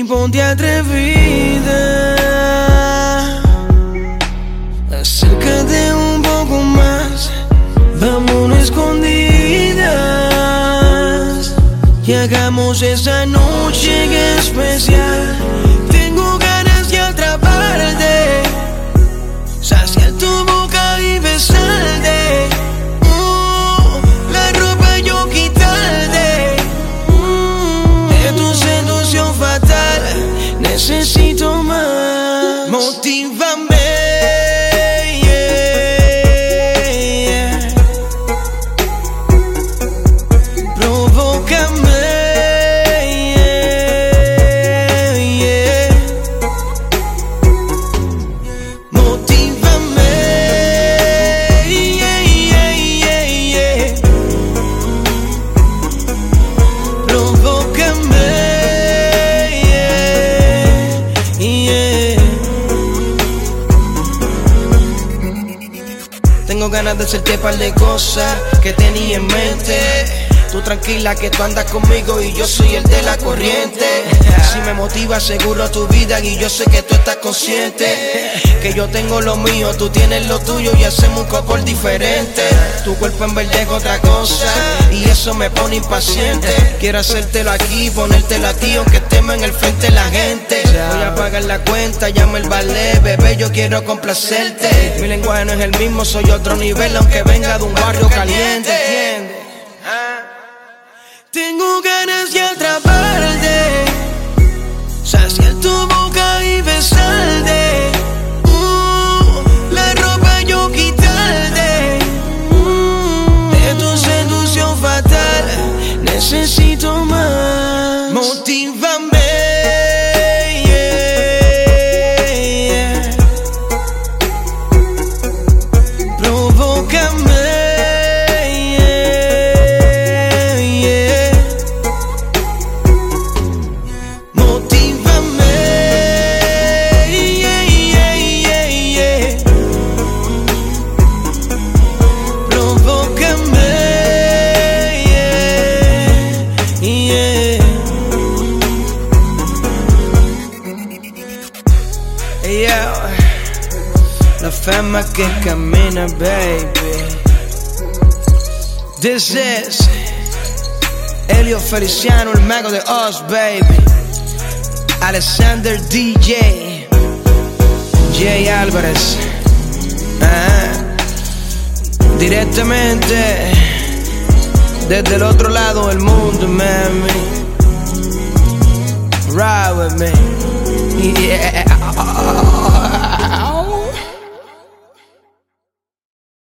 y ponte atrevida. Acércate un poco más, vámonos escondidas y hagamos esa noche que es especial. Tengo ganas de atraparte, saciar tu boca y besarte. La ropa yo quitarte, de tu seducción fatal necesito más. Motívame, provócame, motívame, provócame, Tengo ganas de hacerte par de cosas que tenía en mente. Tú tranquila que tú andas conmigo y yo soy el de la corriente. Si me motiva seguro tu vida y yo sé que tú estás consciente que yo tengo lo mío, tú tienes lo tuyo y hacemos un cocor diferente. Tu cuerpo en verde es otra cosa y eso me pone impaciente. Quiero hacértelo aquí, ponértelo a ti aunque estemos en el frente de la gente. Voy a pagar la cuenta, llamo el ballet, bebé, yo quiero complacerte. Mi lenguaje no es el mismo, soy otro nivel aunque venga de un barrio caliente. ¿Entiendes? Tengo ganas de atraparte, saciar tu boca y besarte. La ropa yo quitarte, de tu seducción fatal necesito más. Motívame, provócame, la fama que camina, baby. This is Elio Feliciano, el mago de Oz, baby. Alexander DJ, Jay Álvarez, directamente desde el otro lado del mundo, mami. Ride with me, yeah.